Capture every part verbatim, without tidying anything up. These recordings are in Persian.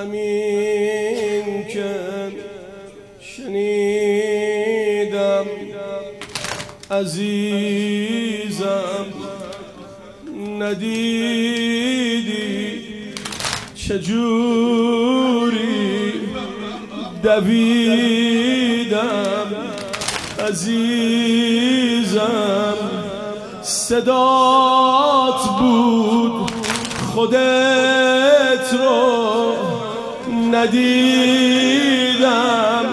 همین که شنیدم عزیزم ندیدی چجوری دویدم عزیزم صدات بود خودت رو ندیدم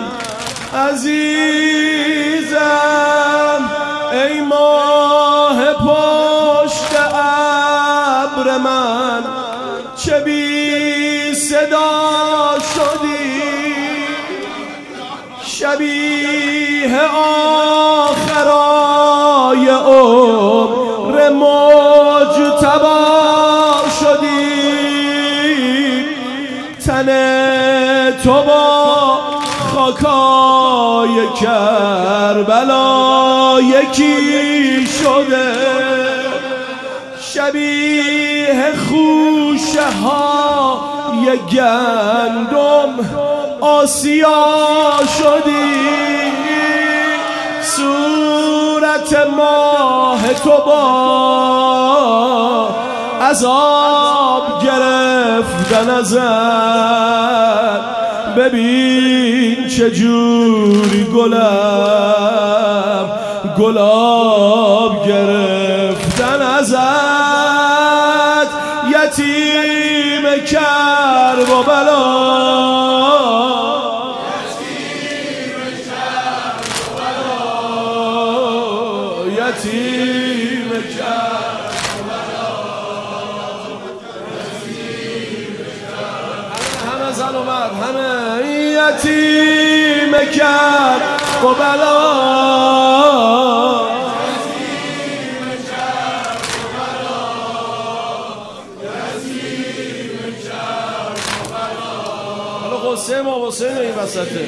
عزیزم ای ماه پشت ابر من چه بی صدا شدی شبیه آخرای عمر مجتبی شدی تن تو با خاکای کربلا یکی شده شبیه خوشه های گندم آسیا شدی صورت ماه تو با عذاب گرفتن ازت ببین چجوری گلم گلاب گرفتن ازت یتیم کرب و بلا یتیم کرب و بلا همه زن و مرد همه یتیم کرب و بلا قصه ما حسین این وسطه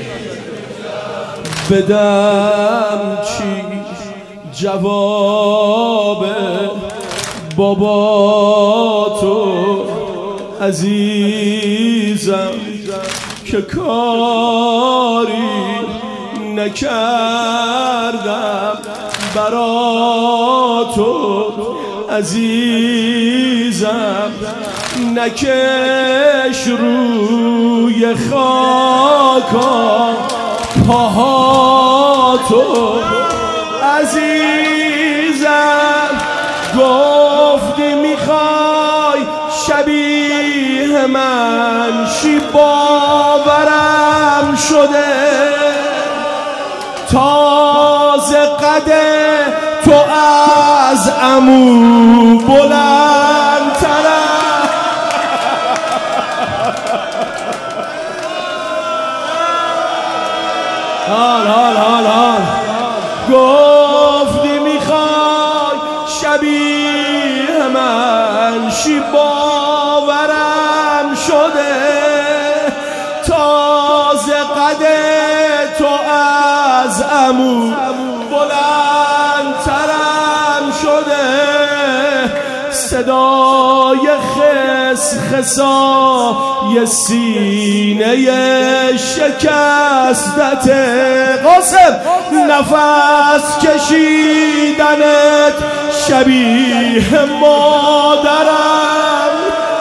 بدم چی جواب بابا تو عزیزم که کاری نکردم برا تو عزیزم نکش روی خاکا پاها تو عزیزم گفتی میخوای شبیه من شی باورم شده تازه قده تو از عمو بلندترم حال حال حال حال گفتی میخوای شبیه من شی باورم شده تازه قده تو از عمو بلندترم شده صدای خس خسای سینه شکستت قاسم نفس کشیدنت شبیه مادرم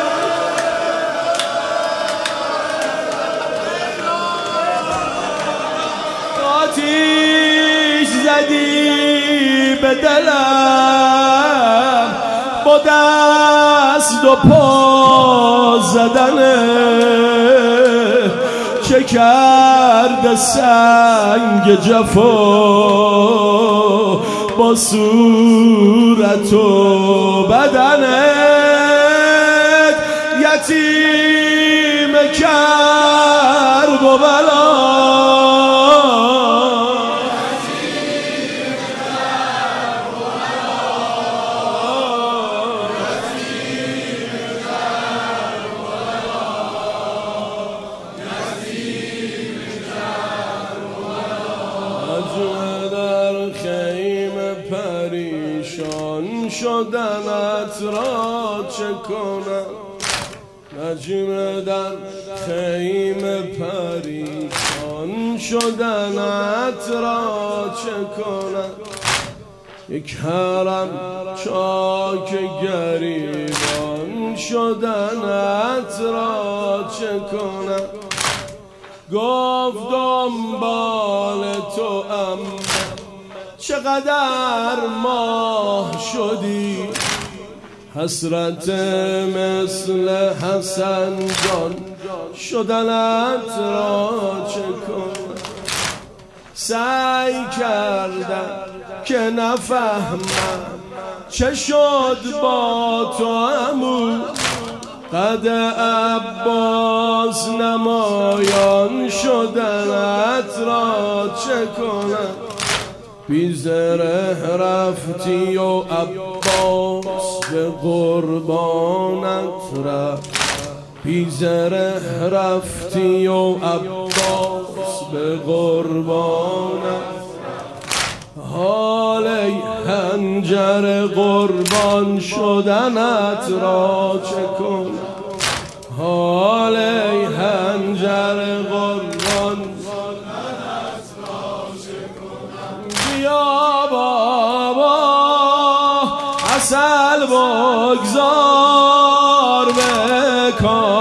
آتیش زدی به دلم با دست و پا زدنه چه کرده سنگ جفا با صورت و بدنت یتیم کرب و بلا پریشان شدنت را چه کنم نجم در خیمه پریشان شدنت را چه کند؟ یک حرم چاک گریبان شدنت را چه کند؟ گفت دنبال تو اما چقدر ماه شدی، حسرت مثل حسن جان شدنت را چه کنم؟ سعی کردم که نفهمم چه شد با تو عمو، قد عباس نمایان شدنت را چه کنم؟ بی زره رفتی و عباس به قربانت رفت، بی زره رفتی و عباس به قربانت. حال ای حنجر قربان شدنت را چه کنم؟ حال ای حنجر قربان شدنت را چه کنم؟ بیا بابا عسل بگذار به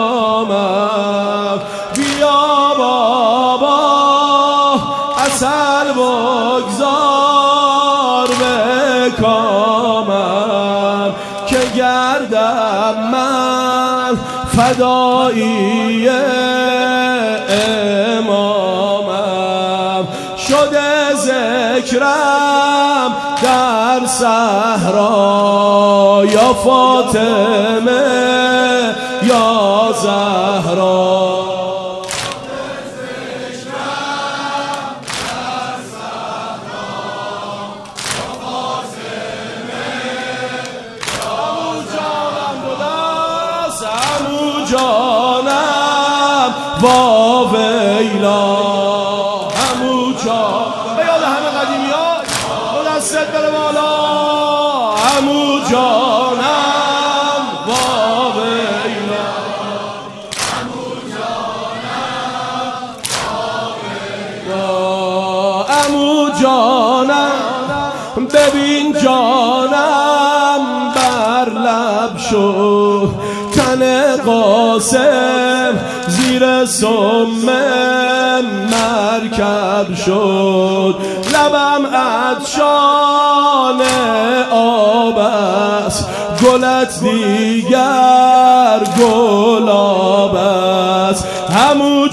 کامم، بیا بابا عسل بگذار به کامم، که گردم من فدایی امامم. شده ذکرم در صحرا، یا فاطمه یا زهرا. جانم با ویلا همو جان به یاد همه قدیمی ها دستت بره بالا، همو جانم با ویلا، همو جانم با ویلا، همو جانم ببین جانم بر لب شد، تن قاسم زیر سم مرکب شد، لبم عطشان آب است، گلت دیگر گلاب است، همو